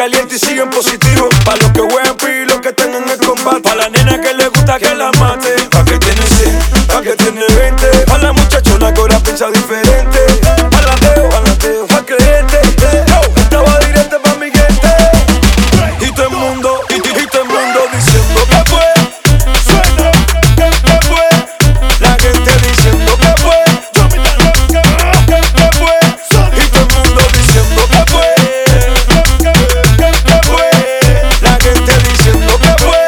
caliente y siguen positivo. Pa' los que juegan pi, los que están en el combate. Pa' la nena que le gusta que la mate. Pa' que tiene 100, pa' que tiene 20. Pa' la muchachona que ahora piensa diferente. Palateo, pa' creerte. Yo estaba directo pa' mi gente. Y todo el mundo, todo el mundo diciendo que fue. Suena, que fue. La gente diciendo que fue. Que fue. Y todo el mundo diciendo que fue. Que fue. La gente diciendo que fue.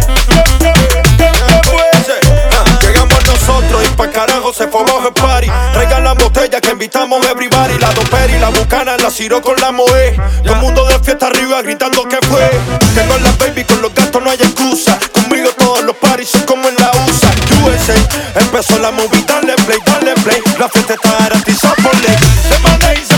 Que fue. Llegamos nosotros y pa' carajo se formó el party. Traigan la botella que invitamos a everybody. La Doperi, la Bucana, la Ciro con la Moe. Todo el mundo de fiesta arriba gritando que fue. Tengo la baby, con los gastos no hay excusa. Conmigo todos los parties son como en la USA. USA, empezó la movie, dale play, dale play. La fiesta está garantizada por ley. De Malaysia.